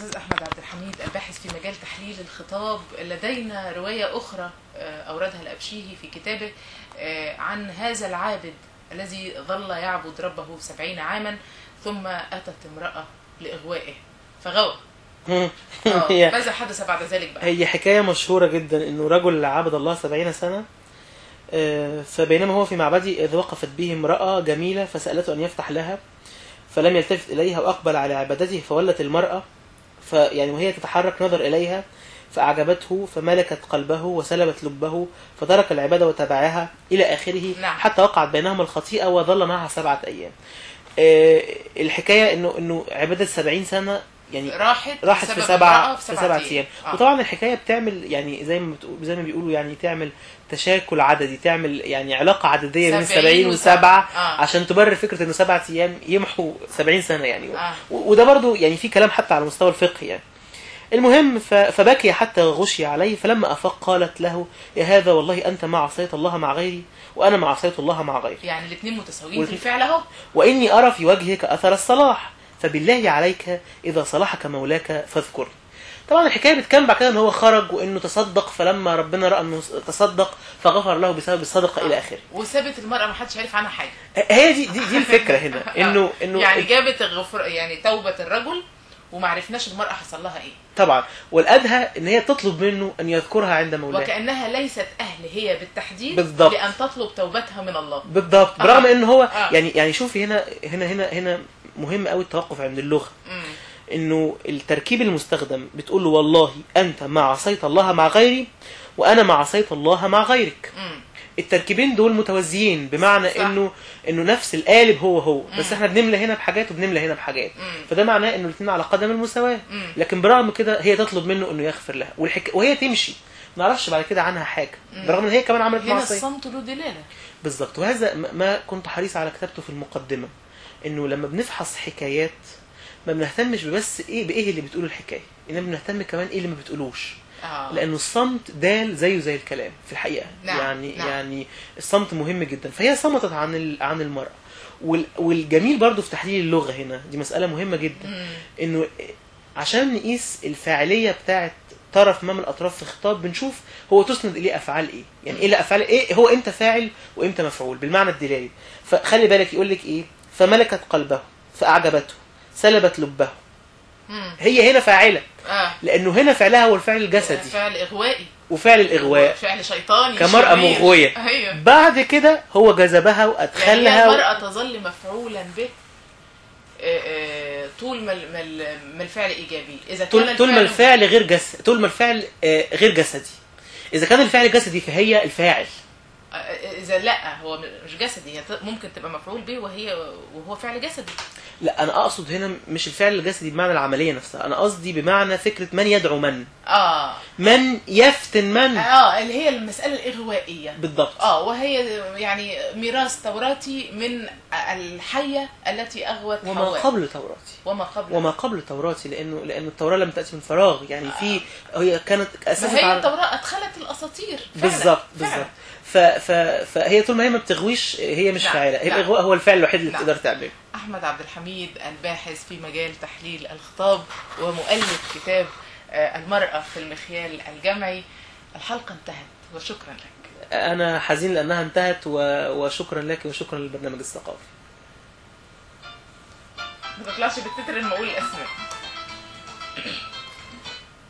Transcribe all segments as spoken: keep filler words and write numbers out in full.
الأستاذ أحمد عبد الحميد الباحث في مجال تحليل الخطاب، لدينا رواية أخرى أوردها الأبشيهي في كتابه عن هذا العابد الذي ظل يعبد ربه سبعين عاما ثم أتت امرأة لإغوائه فغوى. ماذا حدث بعد ذلك بقى؟ هي حكاية مشهورة جدا، إنه رجل عبد الله سبعين سنة، فبينما هو في معبده إذ وقفت به امرأة جميلة فسألته أن يفتح لها فلم يلتفت إليها وأقبل على عبادته، فولت المرأة فيعني وهي تتحرك نظر إليها فأعجبته فملكت قلبه وسلبت لبه فترك العبادة وتبعها إلى آخره. نعم. حتى وقعت بينهما الخطيئة وظل معها سبعة أيام. الحكاية إنه إنه عبادة سبعين سنة يعني راحت راحت في سبعة في سبعة أيام. أيام. آه. وطبعا الحكاية بتعمل يعني زي ما زي ما بيقولوا يعني تعمل تشاكل عددي، تعمل يعني علاقة عددية بين سبعين وسبعة آه. عشان تبرر فكرة إنه سبعة أيام يمحوا سبعين سنة يعني. آه. وده برضو يعني في كلام حتى على مستوى الفقه يعني. المهم فبكي حتى غشي عليه، فلما أفاق قالت له: يا هذا والله أنت ما عصيت الله مع غيري وأنا ما عصيت الله مع غيري. يعني الاثنين متساويين في الفعل اهو. وإني أرى في وجهك أثر الصلاح، فبالله عليك إذا صلحك مولاك فاذكر. طبعا الحكاية بتكمل بعد كده إن هو خرج وإنه تصدق، فلما ربنا رأى إنه تصدق فغفر له بسبب الصدقة آه. إلى آخره. وسابت المرأة ما حدش عارف عنها حاجة. هي دي دي, دي الفكرة هنا إنه إنه يعني جابت الغفر يعني توبة الرجل وما عرفناش المرأة حصل لها ايه. طبعا والأدهى ان هي تطلب منه ان يذكرها عند مولاها، وكأنها ليست اهل هي بالتحديد بالضبط لان تطلب توبتها من الله. بالضبط. برغم آه. ان هو آه. يعني يعني شوفي هنا هنا هنا هنا مهم قوي التوقف عند اللغة. مم. انه التركيب المستخدم بتقول له والله انت ما عصيت الله مع غيري وانا ما عصيت الله مع غيرك. مم. التركيبين دول متوازيين، بمعنى صح. انه انه نفس القالب هو هو، بس مم. احنا بنملى هنا بحاجات وبنملى هنا بحاجات. مم. فده معناه انه الاثنين على قدم المساواة. مم. لكن برغم كده هي تطلب منه انه يغفر لها والحك... وهي تمشي ما نعرفش بعد كده عنها حاجة، برغم ان هي كمان عملت هنا معصية. الصمت له دلالة. بالظبط. وهذا ما كنت حريص على كتابته في المقدمة، انه لما بنفحص حكايات ما بنهتمش بس ايه بايه اللي بتقوله الحكاية، انما بنهتم كمان ايه اللي ما بتقولوش. آه. لانه الصمت دال زيه زي الكلام في الحقيقة. نعم. يعني نعم. يعني الصمت مهم جدا. فهي صمتت عن عن المرأة. والجميل برضو في تحليل اللغة هنا دي مسألة مهمة جدا. مم. انه عشان نقيس الفاعلية بتاعت طرف ما من الاطراف في الخطاب بنشوف هو تسند اليه افعال ايه، يعني ايه الافعال ايه، هو امتى فاعل وامتى مفعول بالمعنى الدلالي. فخلي بالك يقول لك ايه: فملكت قلبه فاعجبته سلبت لبه. مم. هي هنا فاعله. آه. لانه هنا فعلها هو الفعل الجسدي، فعل اغوائي وفعل الاغواء فعل شيطاني كمرأة مغوية. أيوه. بعد كده هو جذبها وادخلها. يعني المرأة تظل مفعولا به طول ما ما الفعل ايجابي. اذا كان طول ما الفعل غير جسدي، طول ما الفعل غير جسدي. اذا كان الفعل جسدي فهي الفاعل. اذا لا هو مش جسدي، هي ممكن تبقى مفعول به وهي وهو فعل جسدي. لا انا اقصد هنا مش الفعل الجسدي بمعنى العمليه نفسها، انا قصدي بمعنى فكره من يدعو من. اه من يفتن من. اه اللي هي المساله الاغوائيه. بالضبط. اه وهي يعني ميراث توراتي من الحيه التي اغوت حواء. وما قبل توراتي. وما قبل وما قبل توراتي لانه لان التوراه لم تاتي من فراغ، يعني آه. في هي كانت اساسا هي التوراه ادخلت الاساطير. بالضبط بالضبط. ف... ف... فهي طول ما هي ما بتغويش هي مش فاعله. هي الاغواء هو الفعل الوحيد اللي تقدر تعمله. أحمد عبد الحميد الباحث في مجال تحليل الخطاب ومؤلف كتاب المرأة في المخيال الجمعي. الحلقة انتهت وشكرا لك. أنا حزين لأنها انتهت وشكرا لك وشكرا للبرنامج الثقافي. ما تطلعش بالتتر المقول الأسماء.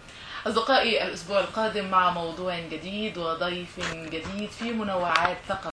أصدقائي الأسبوع القادم مع موضوع جديد وضيف جديد في منوعات ثقافة.